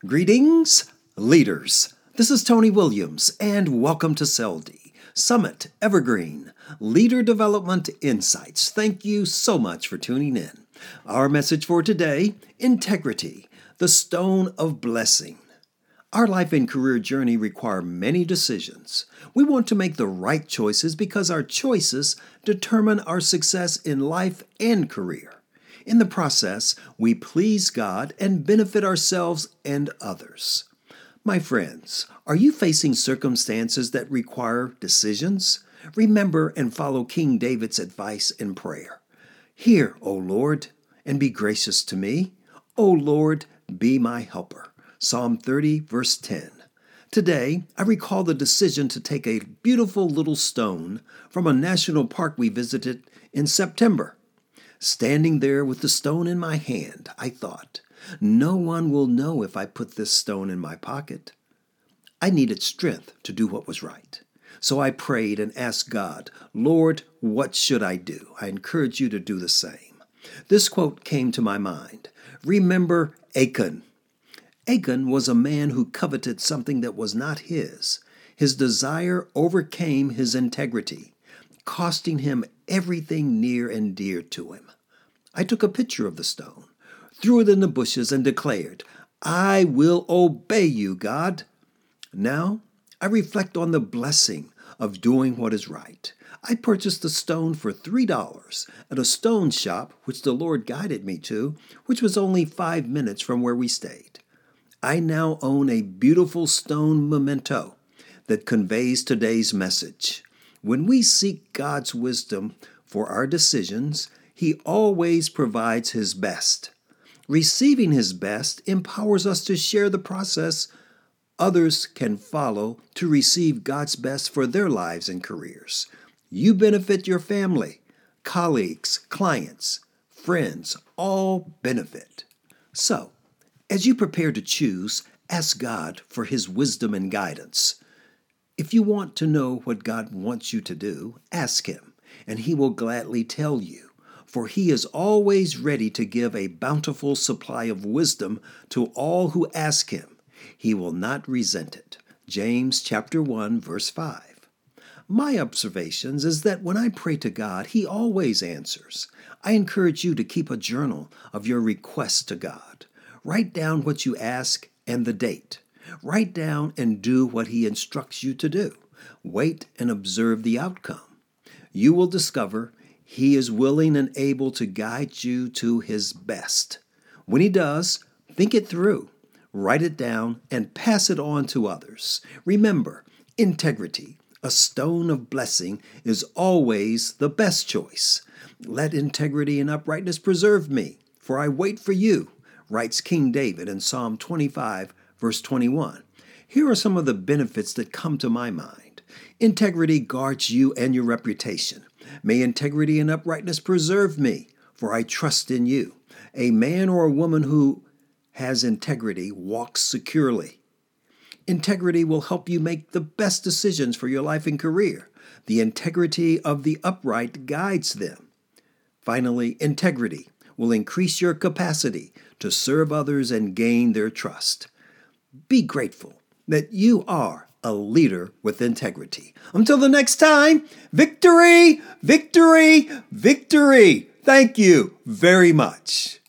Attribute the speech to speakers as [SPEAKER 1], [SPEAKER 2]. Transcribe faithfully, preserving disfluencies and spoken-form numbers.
[SPEAKER 1] Greetings, leaders. This is Tony Williams, and welcome to C E L D, Summit Evergreen Leader Development Insights. Thank you so much for tuning in. Our message for today, integrity, the stone of blessing. Our life and career journey require many decisions. We want to make the right choices because our choices determine our success in life and career. In the process, we please God and benefit ourselves and others. My friends, are you facing circumstances that require decisions? Remember and follow King David's advice in prayer. Hear, O Lord, and be gracious to me. O Lord, be my helper. Psalm thirty, verse ten. Today, I recall the decision to take a beautiful little stone from a national park we visited in September. Standing there with the stone in my hand, I thought, no one will know if I put this stone in my pocket. I needed strength to do what was right. So I prayed and asked God, Lord, what should I do? I encourage you to do the same. This quote came to my mind. Remember Achan. Achan was a man who coveted something that was not his. His desire overcame his integrity, costing him everything near and dear to him. I took a picture of the stone, threw it in the bushes, and declared, I will obey you, God. Now, I reflect on the blessing of doing what is right. I purchased the stone for three dollars at a stone shop which the Lord guided me to, which was only five minutes from where we stayed. I now own a beautiful stone memento that conveys today's message. When we seek God's wisdom for our decisions, He always provides His best. Receiving His best empowers us to share the process others can follow to receive God's best for their lives and careers. You benefit your family, colleagues, clients, friends, all benefit. So, as you prepare to choose, ask God for His wisdom and guidance. If you want to know what God wants you to do, ask Him, and He will gladly tell you, for He is always ready to give a bountiful supply of wisdom to all who ask Him. He will not resent it. James chapter one, verse five. My observations is that when I pray to God, He always answers. I encourage you to keep a journal of your requests to God. Write down what you ask and the date. Write down and do what He instructs you to do. Wait and observe the outcome. You will discover He is willing and able to guide you to His best. When He does, think it through, write it down, and pass it on to others. Remember, integrity, a stone of blessing, is always the best choice. Let integrity and uprightness preserve me, for I wait for you, writes King David in Psalm twenty-five, verse twenty-one. Here are some of the benefits that come to my mind. Integrity guards you and your reputation. May integrity and uprightness preserve me, for I trust in you. A man or a woman who has integrity walks securely. Integrity will help you make the best decisions for your life and career. The integrity of the upright guides them. Finally, integrity will increase your capacity to serve others and gain their trust. Be grateful that you are a leader with integrity. Until the next time, victory, victory, victory. Thank you very much.